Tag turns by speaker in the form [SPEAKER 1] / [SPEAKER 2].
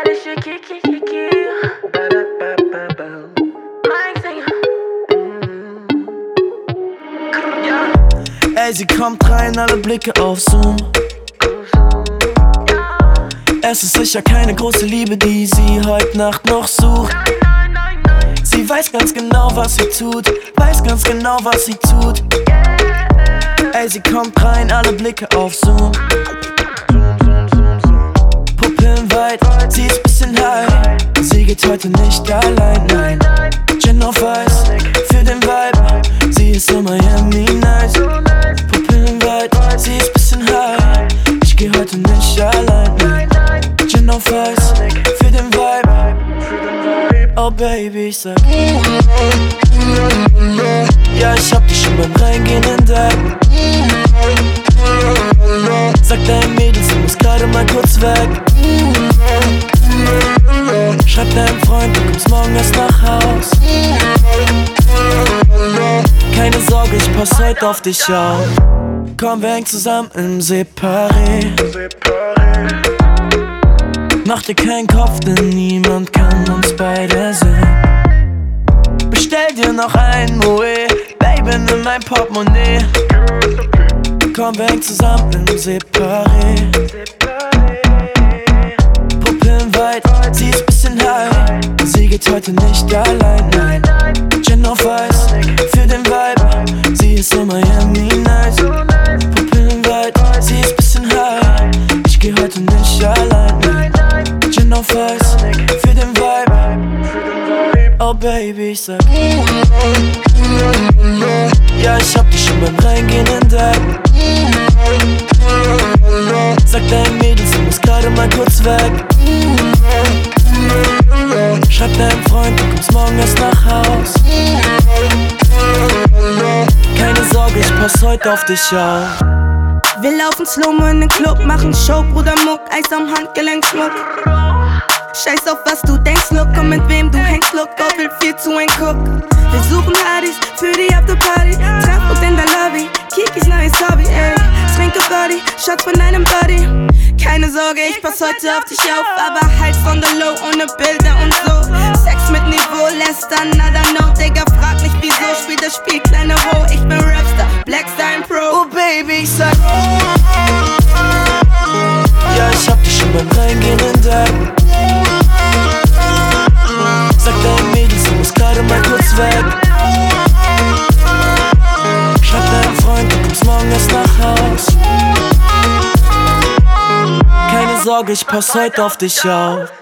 [SPEAKER 1] Ey, sie kommt rein, alle Blicke auf Zoom. Es ist sicher keine große Liebe, die sie heute Nacht noch sucht. Sie weiß ganz genau, was sie tut, weiß ganz genau, was sie tut. Ey, sie kommt rein, alle Blicke auf Zoom. Pupillen weit, sie ist bisschen high. Sie geht heute nicht allein, nein. Gin auf Eis, für den Vibe. Sie ist in Miami nice. Pupillen weit, sie ist bisschen high. Ich geh heute nicht allein, nein. Gin auf Eis, für den Vibe. Oh Baby, ich sag ja, ich hab dich schon beim Reingehen entdeckt. Sag deinen Mädels, du musst gerade mal kurz weg. Schreib deinem Freund, du kommst morgen erst nach Haus. Keine Sorge, ich pass heute auf dich auf. Komm, wir hängen zusammen im Separé. Mach dir keinen Kopf, denn niemand kann uns beide sehen. Bestell dir noch ein Moe, Baby, nimm mein Portemonnaie. Komm, wir hängen zusammen im Separé. Pupillen weit, sie ist bisschen high. Sie geht heute nicht allein, nein. Gin auf Eis, für den Vibe. Sie ist in Miami nice. Pupillen weit, sie ist bisschen high. Ich geh heute nicht allein, nein. Gin auf Eis, für den Vibe. Oh Baby, ich sag ja, ich hab dich schon beim Reingehen entdeckt. Sag deinen Mädels, du musst gerade mal kurz weg. Schreib deinem Freund, du kommst morgen erst nach Haus. Keine Sorge, ich pass heute auf dich auf.
[SPEAKER 2] Wir laufen Slow-Mo in den Club, machen Show, Bruder Muck, Eis am Handgelenk, Schmuck. Scheiß auf was du denkst, look, komm mit wem du hängst, look, Gott will viel zu ein Cook. Wir suchen Hardys für die Afterparty, treffen uns in der Lobby, Kikis neues Hobby, ey. Trinke Body, Shots von einem Buddy. Keine Sorge, ich pass heute auf dich auf, aber halt von der Low, ohne Bilder und so. Sex mit Niveau, lästern, nada no, Digga, frag nicht wieso, spiel das Spiel, kleine Ho, ich bin Rapstar, Blackstar im Pro.
[SPEAKER 1] Oh Baby, ich sag ja, ich hab dich schon beim Reingehen entdeckt. Sag deinen Mädels, du musst gerade mal kurz weg. Schreib deinem Freund, du kommst morgen erst nach Haus. Keine Sorge, ich pass heute auf dich auf.